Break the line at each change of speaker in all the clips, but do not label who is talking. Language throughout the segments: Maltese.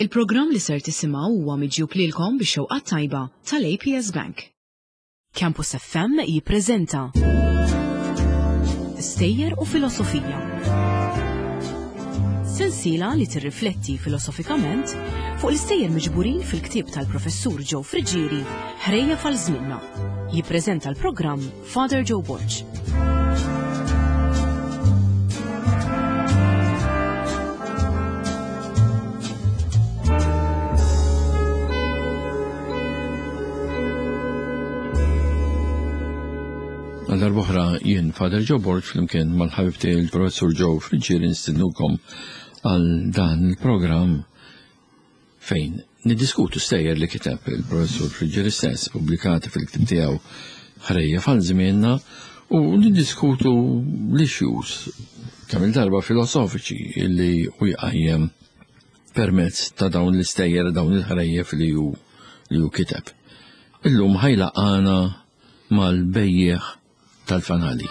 Il-programm li ser tisimgħu huwa miġjub lilkom bix-xewqat tajba tal-APS Bank. Campus FM jippreżenta Stejjer u filosofija. Sensiela li tirrifletti filosofikament fuq l-istejjer miġburin fil-ktieb tal-professur Joe Friġġieri ħrejja fal-żmienna. Jippreżenta l-programm Father Joe Borch.
Għal-darbohra jien Father Joe Borch flimkien mal-ħabib tiegħi il-professur Joe Friġġieri nistidnukom għal dan il-programm fejn niddiskutu stejjer li kiteb il-professur Friġġieri stess pubblikati fil-ktieb tiegħu ħrejja fal-żmienna u niddiskutu l-issues kemm il-darba filosofiċi li hu jqajjem permezz ta' dawn l-istejjer dawn il-ħrejjef li hu kiteb. Illum ħajlaqana mal-bejjeħ tal-fanali.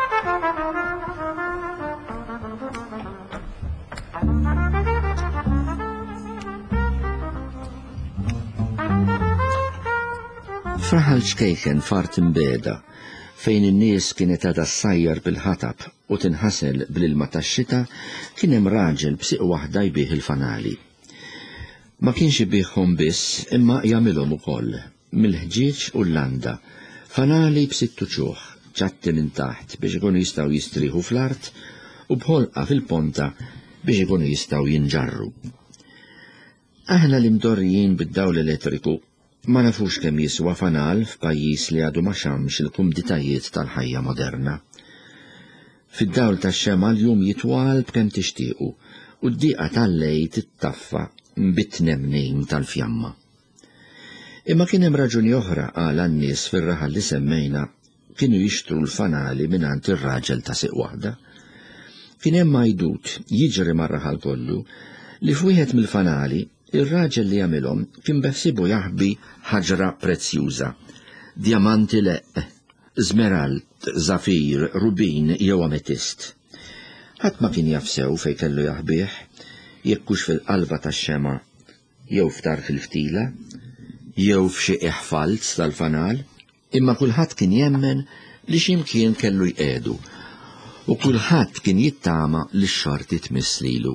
Fraħal ċkejken fart imbeda fejn in-nies kienet għadha ssajjar bil-ħatab u tinħasel bl-ilma tax-xita kien hemm raġel b'siq waħda jbih il-fanali. Ma kienx ibihom biss imma jagħmilhom ukoll mill-ħġieġ u l-landa, fanali b'sittu ċuħ ċatti minn taħt biex ikunu jistgħu jistrieħu fl-art u bħolqa fil-ponta biex ikunu jistgħu jinġarru. Aħna l-imdorrijin bid-dawl elettriku ma nafux kemm jiswa fanal f'pajjiż li għadu ma xamx il-kumditajiet tal-ħajja moderna. Fid-dawl tax-xema l-jum jitwal b'kemm tixtiequ u d-dieqa tal-lejl tittaffa bit-tnemnejn tal-fjamma. Imma kien hemm raġuni oħra għal għan-nies fir-raħal li semmejna kienu jixtru l-fanali mingħand ir-raġel ta' siq waħda. Kien hemm majdut jiġri mar-raħal kollu li f'wieħed mill-fanali ir-raġel li jagħmilhom kien beħsibu jaħbi ħaġra prezzjuża, djamanti leq, żmerald, żafir, rubin jew ametist. Ħadd ma kien jaf sew fejn kellu jaħbih, jekkux fil-qalba tax-xema, jew ftar fil-ftila, jew f'xi eħfalz tal-fanal, imma kulħadd kien jemmen li x'imkien kellu jqedu u kulħadd kien jittama li x-xorti tmiss lilu.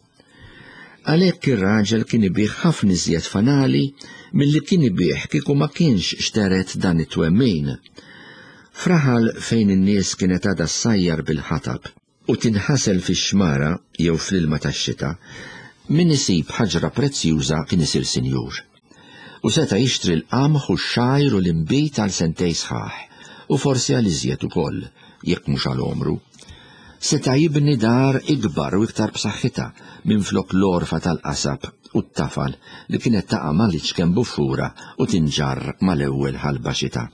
Għalhekk ir-raġel kien ibih ħafna iżjed fanali milli kien ibih kieku ma kienx xteret dan it-twemmin. Fraħal fejn in-nies kienet għadha ssajjar bil-ħatab u tinħasel fix-xmara jew fl-ilma tax-xita, min isib ħaġra prezzjuża kien isir sinjur. U seta' jixtri l-qamħ u x-xajr u l-imbit għal sentej sħaħ, u forsi għal iżjed ukoll, jekk mhux għal omru. Seta' jibni dar ikbar u iktar b'saħħitha minflok l-orfa tal-qasab u t-tafal li kienet taqa' mal-iċken bufura u tinġarr mal-ewwel ħalba xita.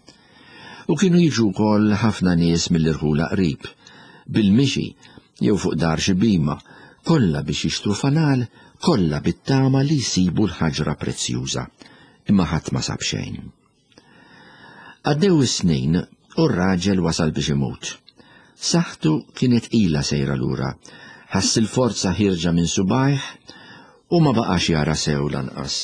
U kienu jiġu wkoll ħafna nies mill-irħula qrib, bil-mixi jew fuq dar xi bima, kollha biex jixtru fanal, kollha bit-tama li jsibu l-ħaġra prezzjuża, imma ħadd ma sab xejn. Għaddew is-snin u r-raġel wasal biex imut. Saħħtu kienet ilha sejra lura, ħass il-forza ħirġa minn subajh u ma baqax jara sew lanqas.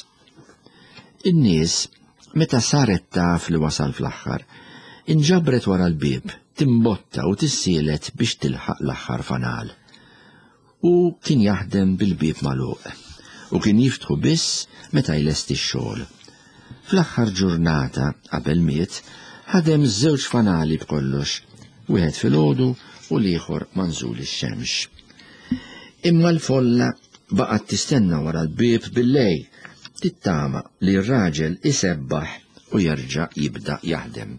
In-nies meta saret taf li wasal fl-aħħar, inġabret wara l-bieb, timbotta u tissielet biex tilħaq l-aħħar fanal. U kien jaħdem bil-bieb magħluq u kien jiftħu biss meta jlesti x-xogħol. Fl-aħħar ġurnata qabel miet ħadem żewġ fanali b'kollox, wieħed filgħodu u l-ieħor manżul ix-xemx. Imma l-folla baqgħet tistenna wara l-bieb bil-lejl, tittama li r-raġel isebbaħ u jerġa' jibda jaħdem.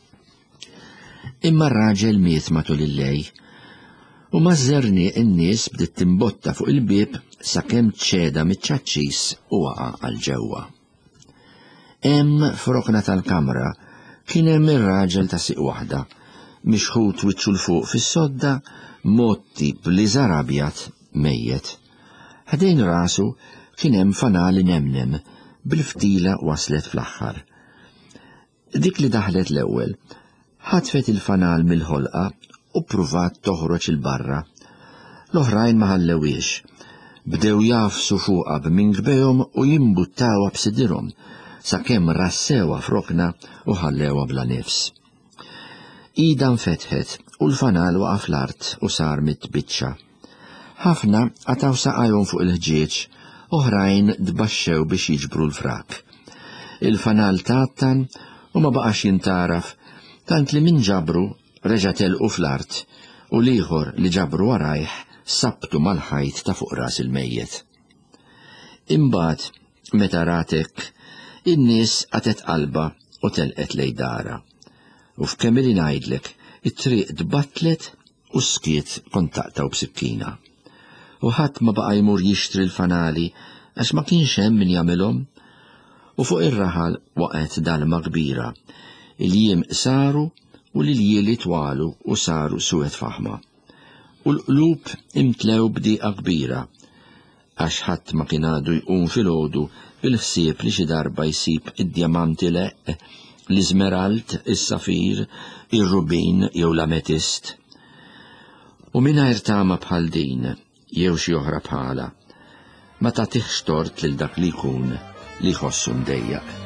Imma r-raġel miet matul il-lejl u mażżerni n-nies bdiet timbotta fuq il-bieb sakemm ċeda miċ-ċaċċis u waqa' għal ġewwa. Hemm f'rokna tal-kamra kien hemm ir-raġel ta' siq waħda, mixħut wiċċu l-fuq fis-sodda, motti b'liżar abjad mejjed. Ħdejn rasu kien hemm fanali nemnem bil-ftila waslet fl-aħħar. Dik li daħlet l-ewwel ħatfet il-fanal mill-ħolqa u pruvat toħroġ il-barra. L-oħrajn ma ħallewiex. Bdew jafsu fuqha b'min gbejhom u jimbuttawha b'sidierhom sakemm rassewha frokna u ħallewha bla nifs. Ida nfetħet u l-fanal waqaf l-art u sar mitbiċċa. Ħafna għataw saqajhom fuq il-ħġieġ, oħrajn dbaxxew biex jiġbru l-frak. Il-fanal tattan u ma baqax jintaraf, tant li min ġabru reġa' telqu fl-art u l-ieħor li ġabru warajh sabtu mal-ħajt ta' fuq ras il-mejjet. Imbagħad, meta ratek, in-nies għatet qalba u telqet lejn dara. U f'kemm li ngħidlek, it-triq tbattlet u skiet kontaqtaw b'sikkina. U ħadd ma baqa' jmur jixtri l-fanali għax ma kienx hemm min jagħmilhom. U fuq ir-raħal waqgħet dalma kbira. Il-jiem saru u l-iljili twalu u saru suwed faħma. U l-qlub imtlew bdieqa kbira, għax ħadd ma kien għadu jqum filgħodu bil-ħsieb li xi darba jsib id-djamanti leq, l-iżmerald, is-safir, ir-rubin jew l-ametist. U mingħajr tama bħal din, jew xi oħra bħala, ma tagħtihx tort lil dak li jkun li jħossu mdejjaq.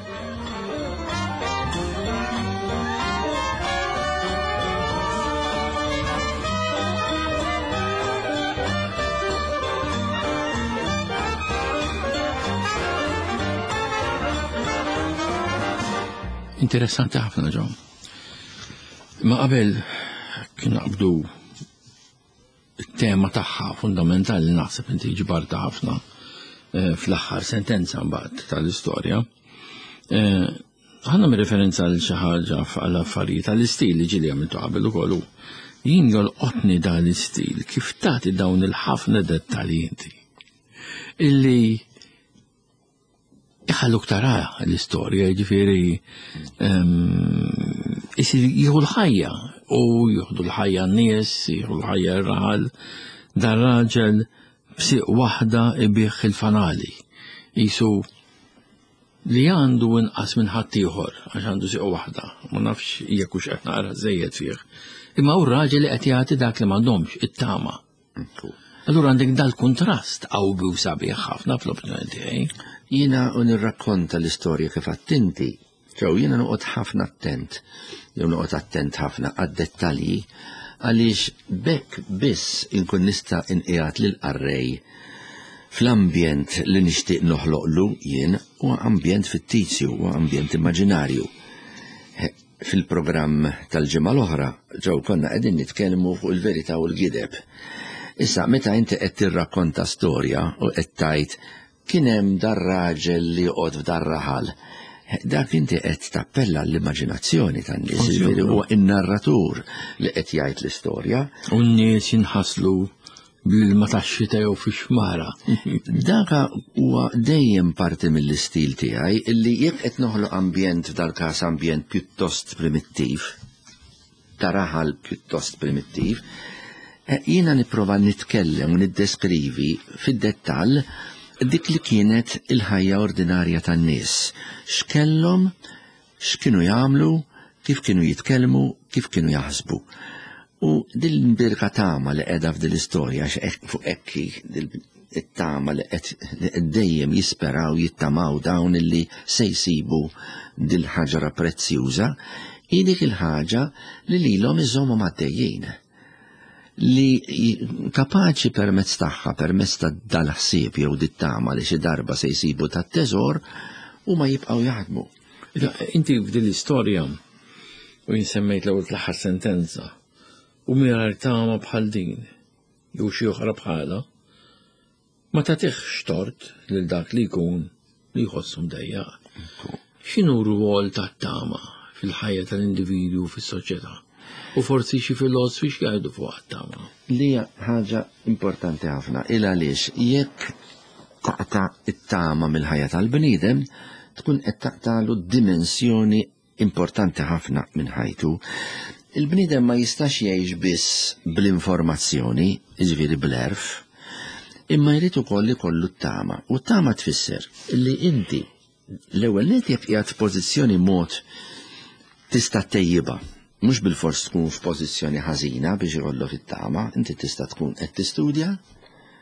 Interessanti ħafna ġo. Ma qabel kien naqbdu il-tema tagħha fundamentali naħseb inti ġbarta ħafna fl-aħħar sentenza mbagħad tal-istorja. Ħanna referenza għal xi ħaġa għal affarijiet tal-istil li ġieli għamiltu qabel ukoll. Jien jolqotni dan l-istil kif tagħti dawn il-ħafna dettalji inti illi iħalluk tara l-istorja, ġifieri jieħu l-ħajja u jieħdu l-ħajja n-nies, jieħu l-ħajja r-raħal, dan raġel b'siq waħda ibih il-fanali. Jisu li għandu inqas minn ħadd ieħor għax għandu siq waħda, ma nafx jekk hux qed naqra żejjed fih. Imma hu r-raġel li qed jagħti dak li m'għandhomx, it-tama. Allura għandek dal-kontrast qawwi u sabiħ ħafna fl-opinjoni tiegħi.
Jiena u nirrakkonta l-istorja kif attinti, jiena noqgħod ħafna attent, jew noqgħod attent ħafna għad-dettalji, għaliex bekk biss inkun nista' inqiegħed lil qarrej fl-ambjent li nixtieq noħloqlu jien huwa ambjent fittizju, huwa ambjent immaġinarju. Fil-programm tal-ġimgħa l-oħra ġew konna qegħdin nitkellmu fuq il-verità u l-gideb. Issa meta inti qed tirrakkonta storja u qed tgħid kien hemm dar raġel li joqgħod f'dar raħal. Dak inti qed tappella l-immaġinazzjoni tan-nies, jiġifieri huwa in-narratur li qed jgħid l-istorja.
U n-nies jinħasslu bil-ma tax-xita jew fix-xmara.
Daka huwa dejjem parti mill-istil tiegħi illi jekk qed noħloq ambjent f'dal-każ ambjent pjuttost primittiv, ta' raħal pjuttost primittiv, jiena nipprova nitkellem u niddeskrivi fid-dettall dik li kienet il-ħajja ordinarja tan-nies. X'kellhom, x'kienu jagħmlu, kif kienu jitkellmu, kif kienu jaħsbu. U din birka tama li qiegħda f'din l-istorja fuq hekk it-tama li qed dejjem jisperaw jittamaw dawn illi se jsibu dil ħaġra prezzjuża, hi dik il-ħaġa li lilhom iżommhom għaddejjin. Li kapaċi permezz tagħha, permezz ta' dal-ħsieb jew dit-tama li xi darba se jsibu tat-teżor u ma jibqgħu jaħdmu.
Inti f'din l-istorja u jinsemmejt l-ewwel l-aħħar sentenza u mingħajr tama bħal din jew xi oħra bħalha ma tagħtihx tort lil dak li jkun li jħossu mdejjaq. X'inhu r-rwol tat-tama fil-ħajja tal-individwu fis-soċjetà? U forsi xi filosofi x'jgħidu fuq għat-tama.
Li ħaġa importanti ħafna il għaliex jekk taqta' it-tama mill-ħajja tal-bniedem tkun qed taqtalu dimensjoni importanti ħafna minn ħajtu. Il-bniedem ma jistax jgħix biss bl-informazzjoni, jiġifieri bl-erf, imma jrid ukoll ikollu t-tama. U t-tama tfisser li inti l-ewwel net jekk qiegħed f'pożizzjoni mod tista' tejjiba. Mhux bil-fors tkun f'pożizzjoni ħażina biex ikollok it-tama, inti tista' tkun qed tistudja,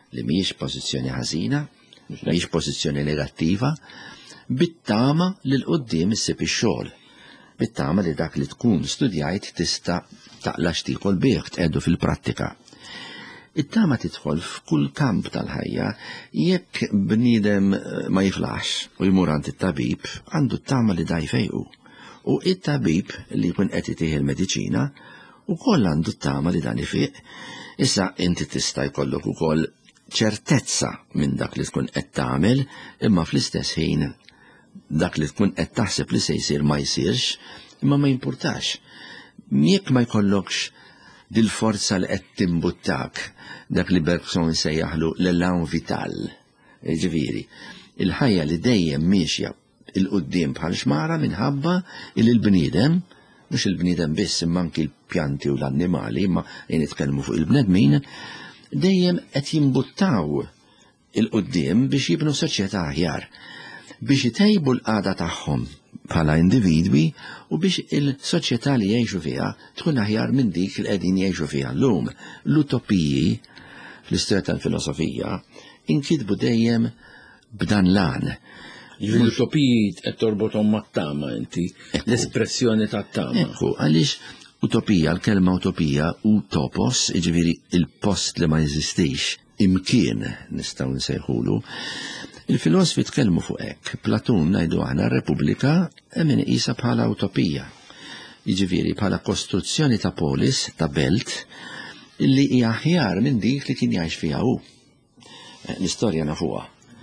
li mhijiex pożizzjoni ħażina, mhijiex pożizzjoni negattiva, bit-tama li l-qoddim issib ix-xogħol. Bit-tama li dak li tkun studjajt tista' taqla xtikol bih tqedu fil-prattika. It-tama tidħol f'kull kamp tal-ħajja jekk bniedem ma jiflaħx u jmur għand it-tabib għandu t-tama li da jfejqu. U it-tabib li jkun qed itih il-mediċina ukoll għandu t-tama li dan ifiq. Issa inti tista' jkollok ukoll ċertezza minn dak li tkun qed tagħmel, imma fl-istess ħin dak li tkun qed taħseb li se jsir ma jsirx, imma ma jimpurtax. Jekk ma jkollokx dil-forza li qed timbuttak, dak li Bergson sejjaħlu l-elan vital. Ġifieri, il-ħajja li dejjem miexja il-qudiem bħal xmara minħabba il-bniedem, mhux il-bniedem biss imma anki l-pjanti u l-annimali, imma nitkellmu fuq il-bnedmin, dejjem qed jimbuttaw il-qudiem biex jibnu soċjetà aħjar, biex jitejbu l-qagħda tagħhom bħala individwi u biex il-soċjetà li jgħixu fiha tkun aħjar minn dik li qegħdin jgħixu fiha llum. L-utopiji fl-istorja tal-filosofija inkitbu dejjem b'dan lan.
L-utopiji qed torbothom mat-tama inti, l-espressjoni tat-tama.
Ekku, għaliex utopija, l-kelma utopija utopos, jiġifieri il-post li ma jeżistix, imkien nistgħu nsejħulu. Il-filosofi tkellmu fuq hekk. Platun ngħidu aħna r-Repubblika hemm inqisha bħala utopija. Jiġifieri bħala kostruzzjoni ta' polis, ta' belt, illi hija aħjar minn dik li kien jgħix fiha hu. L-istorja nafuha.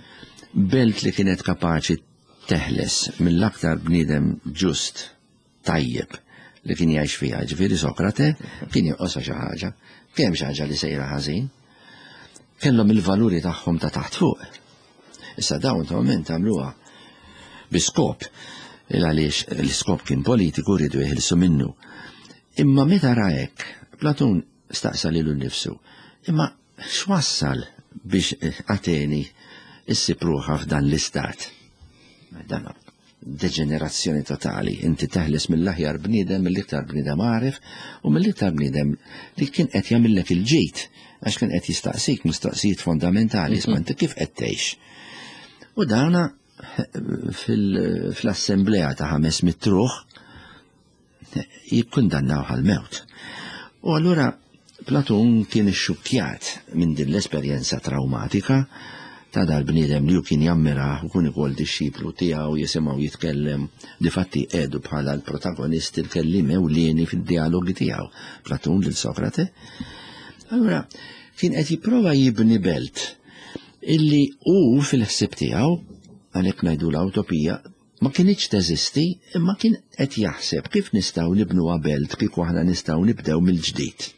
Belt li kienet kapaċi teħles mill-aktar bniedem ġust, tajjeb li kien jgħix fiha, ġifieri Sokrate kien jonqosha xi ħaġa, kemm xi ħaġa li sejra ħażin. Kellhom il-valuri tagħhom ta' taħt fuq. Issa dawn ta' moment għamluha biskop, għaliex l-iskop kien politiku rridu jeħilsu minnu. Imma meta ra hekk, Platun staqsa lilu nnifsu, imma x'wassal biex Ateni issib ruħha f'dan l-istat? Dan deġenerazzjoni totali, inti teħles mill-aħjar bniedem, mill-iktar bniedem għarif u mill-iktar bniedem li kien qed jagħmillek il-ġid, għax kien qed jistaqsik mistoqsijiet fondamentali, isma' inti kif qed tgħix. U dawna fl-assemblea ta' 500 ruħ jikkundannaw għal-mewt. U allura Platun kien ixxukkjat minn din l-esperjenza traumatika ta' dal-bniedem li kien jammira u kun ikoll disċiplu tiegħu jisimgħu jitkellem, difatti qiegħdu bħala l-protagonisti l-kellim ewlieni fid-dialogi tiegħu. Platun lil Sokrate. Allura kien qed jipprova jibni belt illi hu fil-ħsieb tiegħu, għalhekk ngħidu l-utopija, ma kienx teżisti, imma kien qed jaħseb kif nistgħu nibnuha belt kif aħna nistgħu nibdew mill-ġdid.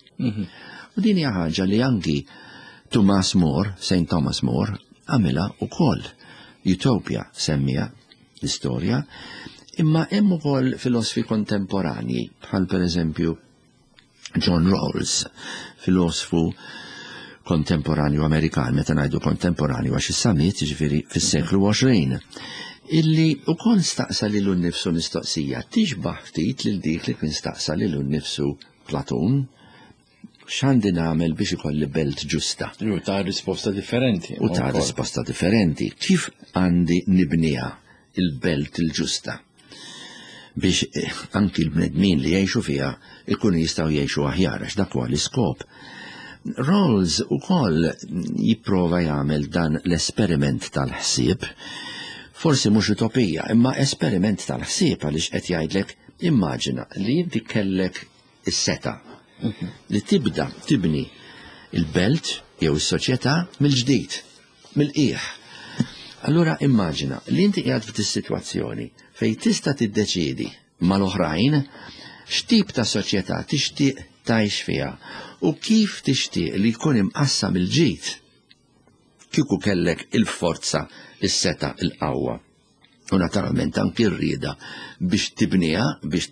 U din hija ħaġa li anki Thomas More, St. Thomas More, għamilha wkoll. Utopia semmija l-istorja, imma hemm ukoll filosofi kontemporanji bħal pereżempju John Rawls, filosofu kontemporanju Amerikan, meta ngħidu kontemporanju għax is-summit jiġifieri fis-seklu 20, illi wkoll staqsa lilu nnifsu mistoqsija tixbaħ ftit lil dik li kien staqsa lilu nnifsu Platun, x'għandi nagħmel biex ikolli belt ġusta.
U ta' risposta differenti.
U ta' risposta differenti. Kif għandi nibniha il-belt il-ġusta biex anki l-bnedmin li jgħixu fiha ikunu jistgħu jgħixu aħjar għax dak huwa l-iskop. Rawls ukoll jipprova jagħmel dan l-esperiment tal-ħsieb, forsi mhux utopija, imma esperiment tal-ħsieb għaliex qed jgħidlek immaġina li inti kellek is-seta li tibda tibni il-belt jew is-soċjetà mill-ġdid, mill-qiegħ. Allura immaġina li inti qiegħed f'tis-sitwazzjoni fejn tista' tiddeċiedi mal-oħrajn x'tip ta' soċjetà tixtieq tgħix fiha u kif tixtieq li jkun imqassam il-ġid kieku kellek il-forza, is-seta, il-qawwa. U naturalment anki rrieda biex tibniha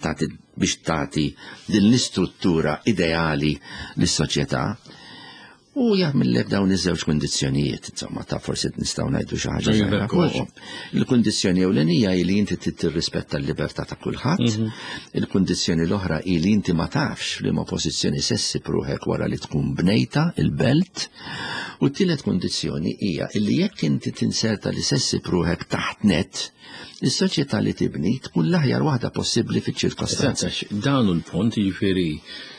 biex tagħti din l-istruttura ideali lis-soċjetà. U jagħmellek dawn iż-żewġ kundizzjonijiet, insomma, ta' forsi nistgħu ngħidu xi ħaġa żgħira fuqhom. Il-kundizzjoni ewlenija hi li inti tirrispetta l-libertà ta' kulħadd, il-kundizzjoni l-oħra hi li inti ma tafx f'liema pożizzjoni sessi pruħek wara li tkun bnejta il-belt, u t-tielet kundizzjoni hija li jekk inti tinserta li sessi pruħek taħt net, is-soċjetà li tibni tkun l-aħjar waħda possibbli fiċ-ċirkostanzi.
Dawn il-punt jiġifieri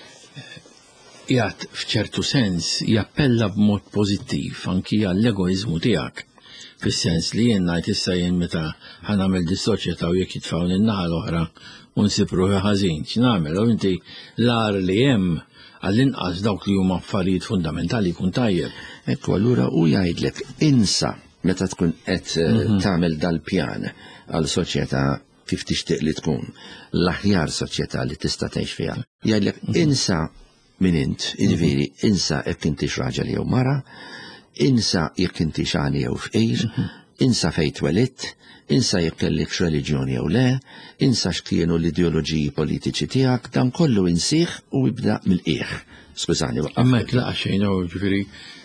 jgħat f'ċertu sens jappella b'mod pożittiv anki għall-egoizmu tiegħek. Fis-sens li jien ngħid issa jien meta ħanagħmel dis-soċjetà u jekk jitfgħu lin-naħa l-oħra u nsib ruħi ħażin, x'nagħmel? U inti l-għar li hemm għall-inqas dawk li huma affarijiet fundamentali jkun tajjeb.
Ekku allura u jgħidlek insa meta tkun qed tagħmel dal-pjan għal soċjetà kif tixtieq li tkun l-aħjar soċjetà li tista' tgħix fiha. Jgħidlek insa min int, jiġifieri insa jekk intix raġel jew mara, insa jekk intix għani jew fqir, insa fejn twelidt, insa jekk kellikx reliġjoni jew le, insa x'kienu l-ideoloġiji politiċi tiegħek, dan kollu insih u jibda mill-qiegħ. Skużani waqaf.
Amma jekk laqa xejn ġifieri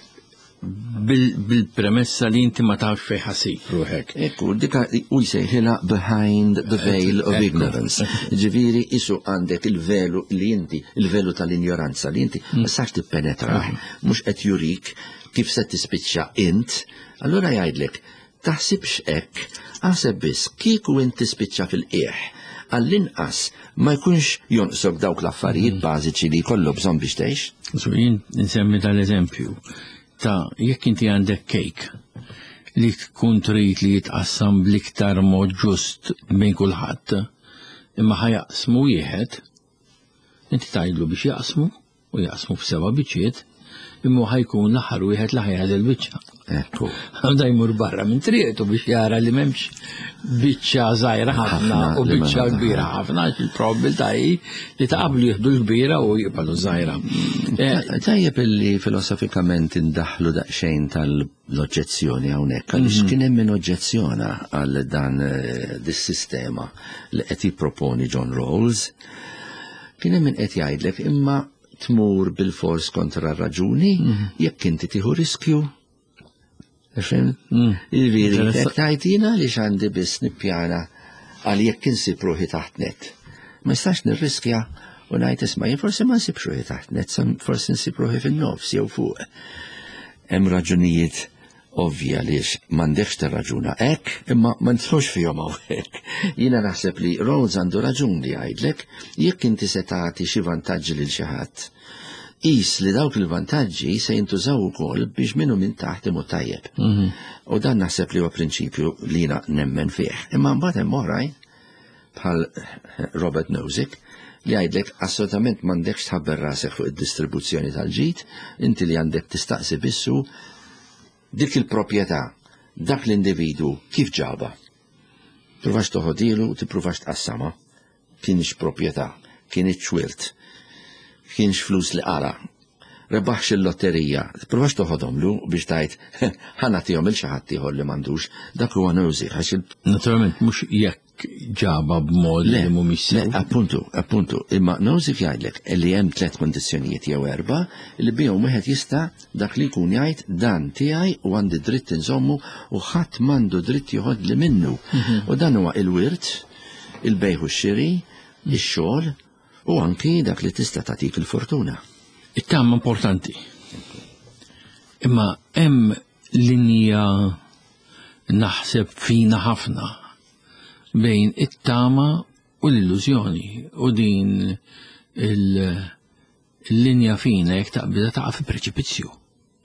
bil-premessa li inti ma tafx fejn ħassib ruħek.
Ekku, dika u jsejħilha behind the veil of ignorance. Ġifieri isu għandek il-velu li inti, il-velu tal-injoranza li inti ma sax tippenetraħ, mhux qed jurik kif se tispiċċa int, allura jgħidlek taħsibx hekk, ħaseb biss kieku inti tispiċċa fil-qiegħ għall-inqas ma jkunx jonqsok dawk l-affarijiet bażiċi li jkollu bżonn biex tgħix.
So jien insemmi tal-eżempju ta' jekk inti għandek kejk li tkun trid li jitqassam bl-iktar mod ġust bejn kulħadd, imma ħajaqsmu wieħed, inti tgħidlu biex jaqsmu u jaqsmu f'seba' biċċiet, imma ħajkun l-aħħar wieħed li ħajħad il-biċċa.
Ekku.
Għandha jmur barra minn trietu biex jara li m'hemmx biċċa żgħira ħafna u biċċa kbira ħafna, il-probabilità hi li taqablu jieħdu l-kbira u jibqgħu żgħira.
Tajjeb illi filosofikament indaħlu daqsxejn tal-oġġezzjoni hawnhekk, għaliex kien hemm min oġġezzjona għal dan dis-sistema li qed jipproponi John Rawls. Kien hemm min qed jgħidlek imma tmur bil-fors kontra r-raġuni jekk inti tieħu riskju. Il-viri, jekk tajtina li għandi biss nippjana għal jekk insib ruħi taħt net. Ma jistax nirriskja u ngħid isma' jien forsi ma nsib ruħi taħt net, forsi nsib ruħi fin-nofs jew fuq. Hemm raġunijiet ovvja għaliex m'għandekx tirraġuna hekk, imma ma nidħlux fihom hawnhekk. Jiena naħseb li Rawls għandu raġun li jgħidlek jekk inti se tagħti xi vantaġġi lil xi ħadd, qis li dawk il-vantaġġi se jintużaw ukoll biex minnu minn taħt imur tajjeb. U dan naħseb li huwa prinċipju li jiena nemmen fih. Imma mbagħad hemm oħrajn bħal Robert Nozick li jgħidlek assolutament m'għandekx tħabber rasek fuq id-distribuzzjoni tal-ġid, inti li għandek tistaqsi bissu dik il-proprjetà, dak l-individu kif ġaba. Pruvax toħodilu u tippruvax tqassama. Kienx proprjetà, kienx wirt, kienx flus li qara. Rebaħx il-lotterija, provax toħodhomlu biex tajt ħanatihom il xi ħadd ieħor li m'għandux, dak huwa Nozick għax
naturalment mhux jekk ġaba b'mod li mhumiex sew.
Appuntu, imma Nozick jgħidlek li hemm 3 kondizzjonijiet jew 4 li bihom wieħed jista' dak li jkun jgħid dan tiegħi u għandi dritt inżommu u ħadd m'għandu dritt joħodli minnu. U dan huwa il-wirt, il-bejħ u x-xiri, ix-xogħol u anki dak li tista' tagħtik il-fortuna.
It-tama importanti. Imma hemm linja naħseb fina ħafna bejn it-tama u l-illużjoni u din il-linja fina jekk taqbida taqa' fi preċipizzju.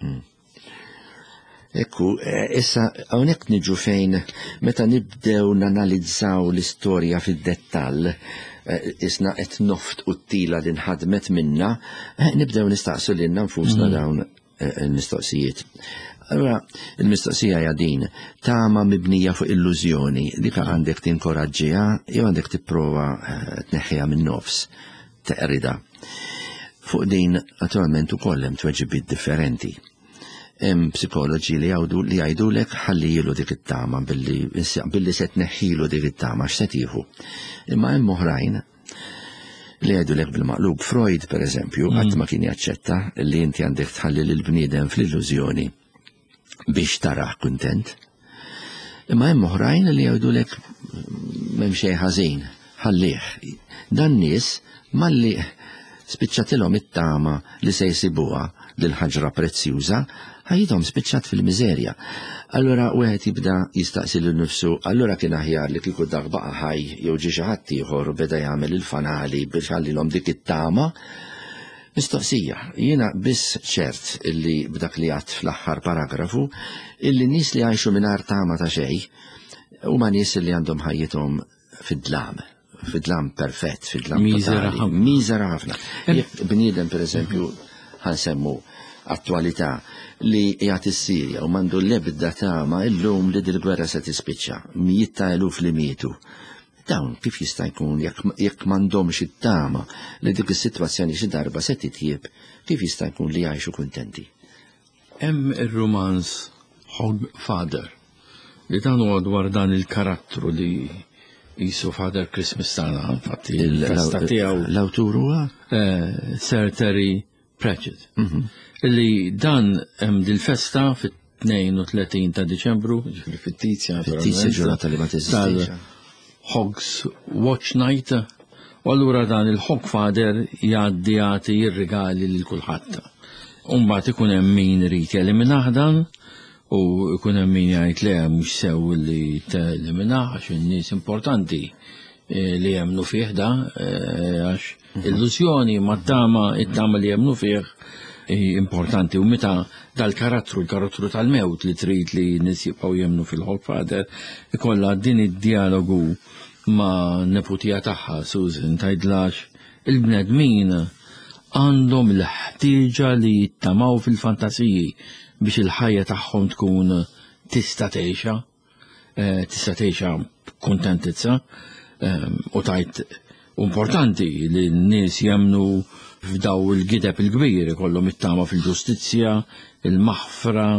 Ekku, issa hawnhekk niġu fejn meta nibdew nanalizzaw l-istorja fid-dettall, isna qed noft u t-tila li nħadmet minna, nibdew nistaqsu lilna nfusna dawn il-mistoqsijiet. Allora, il-mistoqsija hija din, tama mibnija fuq illużjoni, dik għandek tinkoraġġiha jew għandek tipprova tneħħiha min-nofs, teqrida. Fuq din naturalment ukoll hemm tweġibiet differenti. Hemm psikoloġi li jgħidulek ħallilu dik it-tama billi se tneħħilu dik it-tama x'se tieħu. Imma hemm oħrajn li għedu lek bil-maqlub. Freud, per eżempju, għat ma kien jaċċetta li inti għandek tħalli l-bniedem fl-illużjoni biex taraħ kuntent. Imma hemm oħrajn li għedu lek m'hemm xejn ħażin, ħallih. Dan nies malli spiċċatilhom it-tama li se jsibuha lil ħaġra prezzjuża, ħajjithom spiċċat fil-miżerja. Allura wieħed jibda jistaqsi lil nifsu, allura kien aħjar li kieku dak baqa' ħaj jew ġie xi ħadd ieħor u beda jagħmel il-fanali biex ħallilhom dik it-tama. Mistoqsija, jiena biss ċert illi b'dak li għadt fl-aħħar paragrafu illi nies li għajxu mingħajr tama ta' xejn huma nies li għandhom ħajjithom fid-dlam perfett, fid-dlam totali. Miżera ħafna. Jekk bniedem pereżempju ħansemmu attwalità li jgħat is-Sirja u mandu l-ebda tama illum li dil-gwerra se tispiċċa, mijiet ta' eluf li mietu. Dawn kif jista' jkun jekk m'għandhomx it-tama li dik is-sitwazzjoni xi darba se titjieb, kif jista' jkun li jgħixu kuntenti?
Hemm ir-romanz Father li dan huwa dwar dan il-karattru li jisu Father Christmas tagħna, infatti il-festa tiegħu
l-awtur huwa
Sir Terry Pratchett. Illi dan hemm dil-festa fit-32 ta' Diċembru, fit-Tizja
ġurnata li ma teżistix.
Hogs Watch Night, u allura dan il-Hog Father jgħaddi jirrigali lil kulħadd. Umbagħad ikun hemm min irid jeliminaħ dan u ikun hemm min jgħid le mhux sew li teliminaħ għax in-nies importanti li jemnu fih da, għax illużjoni mat-tama, it-tama li jemnu fih importanti, u meta dal-karattru, l-karattru tal-mewt li trid li nis jibqgħu jemnu fil-Hog Father, ikollha din id-dialogu ma' neputija tagħha Susan tgħidlax il-bnedmin għandhom l-ħtieġa li jittamaw fil-fantasiji biex il-ħajja tagħhom tkun tista' tgħixha kuntentizza. U tajt importanti li n-nies jemnu f'daw il-gideb il-kbir ikollhom it-tama fil-ġustizzja, il-maħfra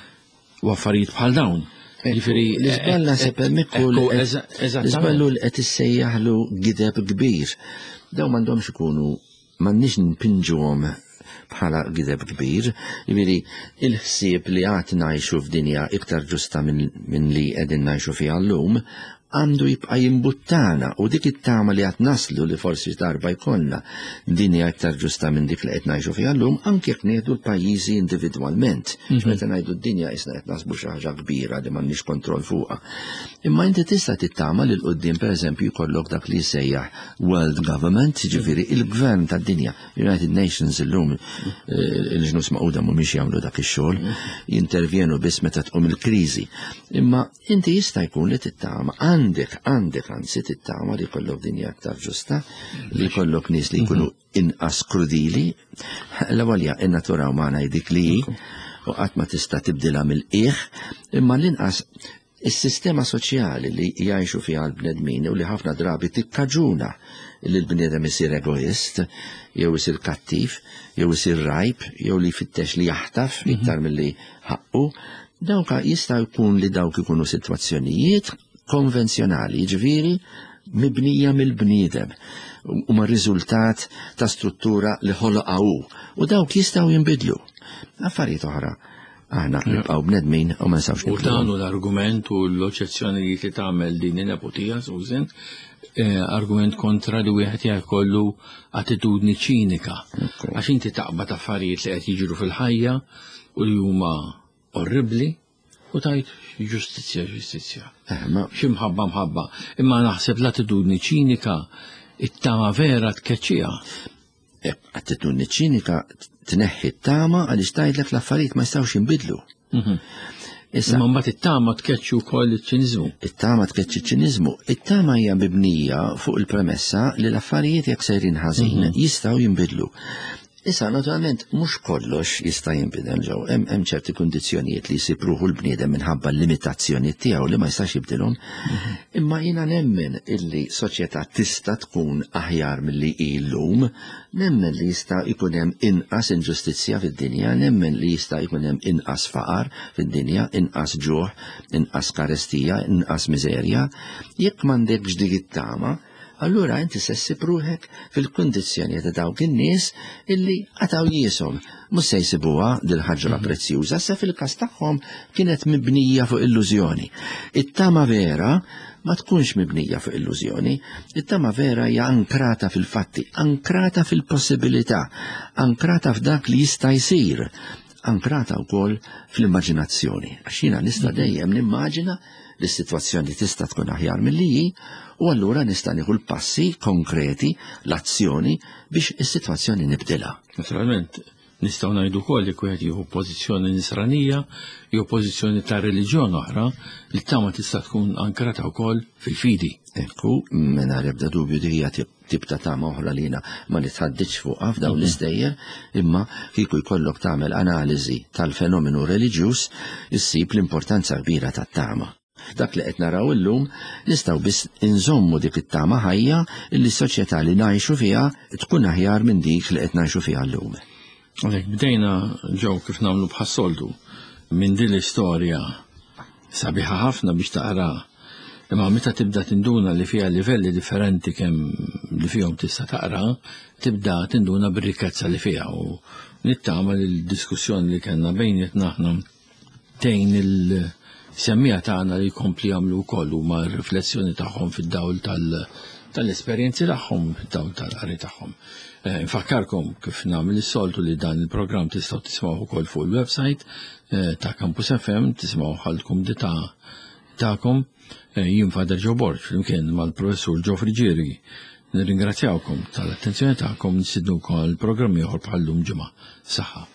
u affarijiet bħal dawn.
L-iżbal naħseb hemmhekk l-iżballu li qed issejjaħlu gideb kbir. Daw m'għandhomx ikunu m'għandniex npinġuhom bħala gideb kbir, jiġifieri il-ħsieb li għad ngħixu f'dinja iktar ġusta minn li qegħdin ngħixu fiha llum għandu jibqa' jimbuttana u dik it-tama li qed naslu li forsi darba jkollna dinja iktar ġusta minn dik li qed ngħixu fiha llum anke jekk ngħidu l-pajjiżi individwalment. Meta ngħidu d-dinja isna qed naħsbu xi ħaġa kbira li m'għandniex kontroll fuqha. Imma inti tista' tittama lil quddiem pereżempju jkollok dak li jsejjaħ World Government, jiġifieri il-gvern tad-dinja, United Nations illum il-ġnus Magħquda mhumiex jagħmlu dak ix-xogħol, jintervjenu biss meta tqum il-kriżi. Imma inti jista' jkun li tittama għandek anzi tittama li jkollok dinja aktar ġusta, li jkollok nies li jkunu inqas krudili, l-ewwelja in-natura umana jdik li u qatt ma tista' tibdilha mill-qiegħ, imma l-inqas is-sistema soċjali li jgħixu fiha l-bnedmin u li ħafna drabi tikkaġuna li l-bniedem isir egoist, jew isir kattiv, jew isir rajb, jew li jfittex li jaħtaf iktar milli ħaqqu, dawk jista' jkun li dawk ikunu sitwazzjonijiet konvenzjonali, ġifieri mibnija mill-bniedem u ma' riżultat ta' struttura li ħoloqgħu u dawk jistgħu jinbidlu. Affarijiet oħra aħna nibqgħu bnedmin u ma nistgħux nibdlu.
U dan l-argument u l-oċezzjoni li tagħmel din in-nepotija, Susan, argument kontra li wieħed jkollu attitudni ċinika. Għax inti taqbad affarijiet li qed jiġru fil-ħajja u li huma orribli u tajt ġustizzja. Ximħabba. Imma naħseb l-attitudni ċinika it-tama vera tkeċċija.
Attitudni ċinika tneħħi t-tama għaliex tgħidlek l-affarijiet ma jistgħux jinbidlu.
Imma mbagħad it-tama tkeċċi wkoll iċ-Ċiniżmu.
It-tama tkeċċi iċ-Ċiniżmu. It-tama hija mibnija fuq il-premessa li l-affarijiet jekk sejrin ħażin jistgħu jinbidlu. Issa, naturalment, mhux kollox jista' jinbidel ġew, hemm ċerti kundizzjonijiet li jsibruħu l-bniedem minħabba l-limitazzjonijiet tiegħu li ma jistax jibdilhom. Imma jiena nemmen illi soċjetà tista' tkun aħjar milli hi llum, nemmen li jista' jkun hemm inqas inġustizzja fid-dinja, nemmen li jista' jkun hemm inqas faqar fid-dinja, inqas ġuħ, inqas karestija, inqas miżerja, jekk m'għandekx dik it-tama, allura inti sessib ruħek fil-kondizzjoni ta' dawk in-nies illi għataw jisom mhux se jsibuha dil-ħaġra prezzjuża se fil-każ tagħhom kienet mibnija fuq illużjoni. It-tama vera ma tkunx mibnija fuq illużjoni, it-tama vera hija ankrata fil-fatti, ankrata fil-possibilità, ankrata f'dak li jista' jsir, ankrata wkoll fl-immaġinazzjoni. Għax jiena nista' dejjem nimmaġina li s-sitwazzjoni tista' tkun aħjar milli hi, u allura nista' nieħu l-passi konkreti, l-azzjoni biex is-sitwazzjoni nibdilha.
Naturalment, nistgħu ngħidu wkoll li wieħed jieħu pożizzjoni nisranija, jew pożizzjoni ta' reliġjon oħra, li tama tista' tkun ankrata wkoll fil-fidi.
Ekku, mingħajr ebda dubju di hija tip ta' tama oħra li jiena ma nitħaddiġ fuqha f'dawn l-istejjer, imma kieku jkollok tagħmel analiżi tal-fenomenu reliġjuż, issib l-importanza kbira tat-tama. Dak li qed naraw illum nistgħu biss inżommu dik it-tama ħajja illi s-soċjetà li ngħixu fiha tkun aħjar minn dik li qed ngħixu fiha llum.
Għalhekk bdejna ġew kif nagħmlu bħas-soltu minn din l-istorja sabiħa ħafna biex taqra, imma meta tibda tinduna li fiha livelli differenti kemm li fihom tista' taqra, tibda tinduna bir-rikkezza li fiha u nittama li l-diskussjoni li kellna bejnietna aħna tgħin il-semmija tagħna li jkompli jagħmlu wkoll huma r-riflessjoni tagħhom fid-dawl tal-esperjenzi tagħhom, fid-dawl tal-qari tagħhom. Infakkarkom kif nagħmel is-soltu li dan il-programm tistgħu tismgħu wkoll fuq il-website ta' Campus FM, tismgħu ħaltkom dita tagħkom. Jien Father Joe Borg flimkien mal-Professur Joe Frigieri. Nirringrazzjawkom tal-attenzjoni tagħkom, nisidnukom għal programm ieħor bħallum ġimgħa. Saħħa.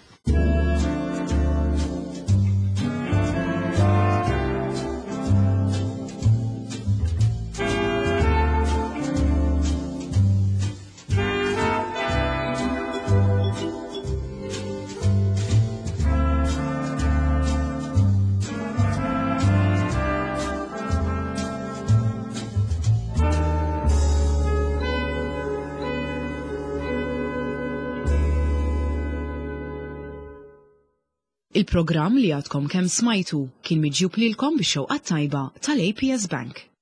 Il-programm li għadkom kemm smajtu kien miġjub lilkom bix-xewqa tajba tal-APS Bank.